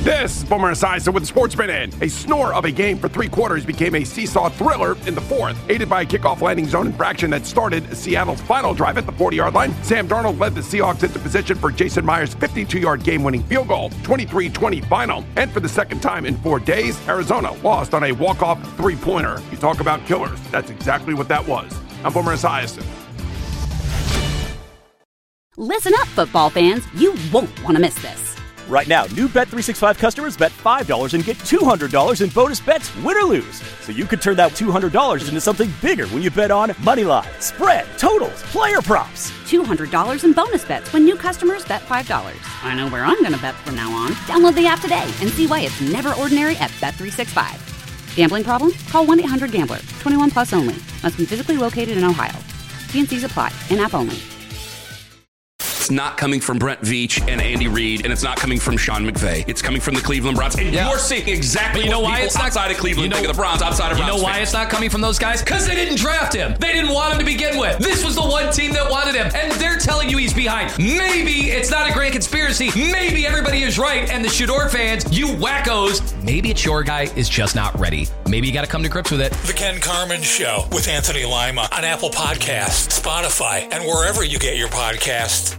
This is Boomer Esiason with the Sports Minute. A snore of a game for 3 quarters became a seesaw thriller in the fourth. Aided by a kickoff landing zone infraction that started Seattle's final drive at the 40-yard line, Sam Darnold led the Seahawks into position for Jason Myers' 52-yard game-winning field goal, 23-20 final. And for the second time in 4 days, Arizona lost on a walk-off three-pointer. You talk about killers. That's exactly what that was. I'm Boomer Esiason. Listen up, football fans. You won't want to miss this. Right now, new Bet365 customers bet $5 and get $200 in bonus bets, win or lose. So you could turn that $200 into something bigger when you bet on money line, spread, totals, player props. $200 in bonus bets when new customers bet $5. I know where I'm going to bet from now on. Download the app today and see why it's never ordinary at Bet365. Gambling problem? Call 1-800-GAMBLER. 21 plus only. Must be physically located in Ohio. T&Cs apply. In-app only. It's not coming from Brent Veach and Andy Reid, and it's not coming from Sean McVay. It's coming from the Cleveland Browns. And you're seeing exactly what people outside of Cleveland think of the Browns, outside of Browns. You know why it's not coming from those guys? Because they didn't draft him. They didn't want him to begin with. This was the one team that wanted him, and they're telling you he's behind. Maybe it's not a grand conspiracy. Maybe everybody is right, and the Shador fans, you wackos, maybe it's your guy is just not ready. Maybe you got to come to grips with it. The Ken Carman Show with Anthony Lima on Apple Podcasts, Spotify, and wherever you get your podcasts.